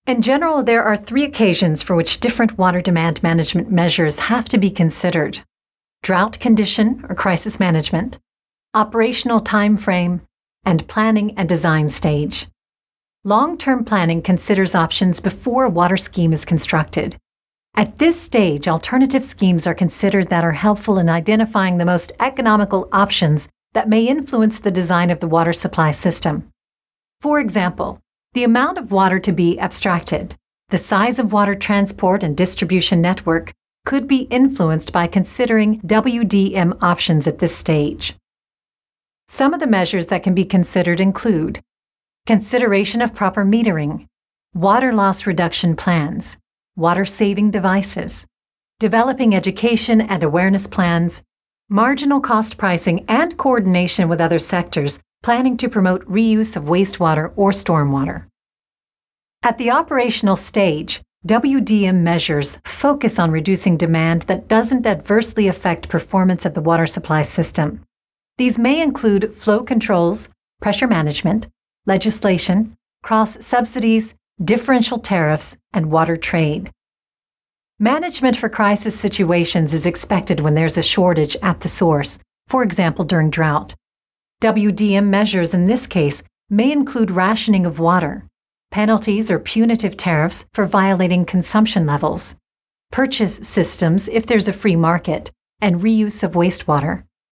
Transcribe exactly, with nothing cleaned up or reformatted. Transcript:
In general, there are three occasions for which different water demand management measures have to be considered: drought condition or crisis management, operational time frame, and planning and design stage. Long-term planning considers options before a water scheme is constructed. At this stage, alternative schemes are considered that are helpful in identifying the most economical options that may influence the design of the water supply system. For example, the amount of water to be abstracted, the size of water transport and distribution network could be influenced by considering W D M options at this stage. Some of the measures that can be considered include consideration of proper metering, water loss reduction plans, water-saving devices, developing education and awareness plans, marginal cost pricing, and coordination with other sectors planning to promote reuse of wastewater or stormwater. At the operational stage, W D M measures focus on reducing demand that doesn't adversely affect performance of the water supply system. These may include flow controls, pressure management, legislation, cross-subsidies, differential tariffs, and water trade. Management for crisis situations is expected when there's a shortage at the source, for example during drought. W D M measures in this case may include rationing of water, penalties or punitive tariffs for violating consumption levels, purchase systems if there's a free market, and reuse of wastewater.